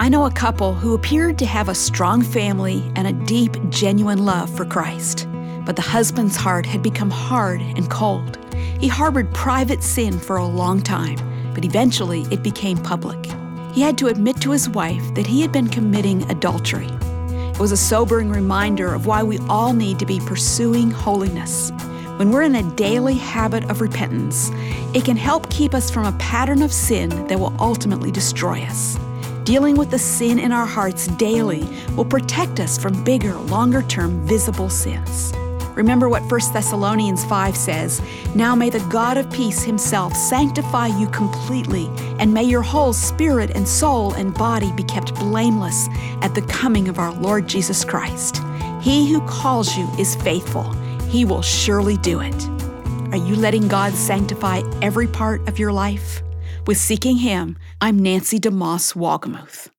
I know a couple who appeared to have a strong family and a deep, genuine love for Christ. But the husband's heart had become hard and cold. He harbored private sin for a long time, but eventually it became public. He had to admit to his wife that he had been committing adultery. It was a sobering reminder of why we all need to be pursuing holiness. When we're in a daily habit of repentance, it can help keep us from a pattern of sin that will ultimately destroy us. Dealing with the sin in our hearts daily will protect us from bigger, longer-term visible sins. Remember what 1 Thessalonians 5 says, "Now may the God of peace himself sanctify you completely, and may your whole spirit and soul and body be kept blameless at the coming of our Lord Jesus Christ. He who calls you is faithful. He will surely do it." Are you letting God sanctify every part of your life? With Seeking Him, I'm Nancy DeMoss Wolgemuth.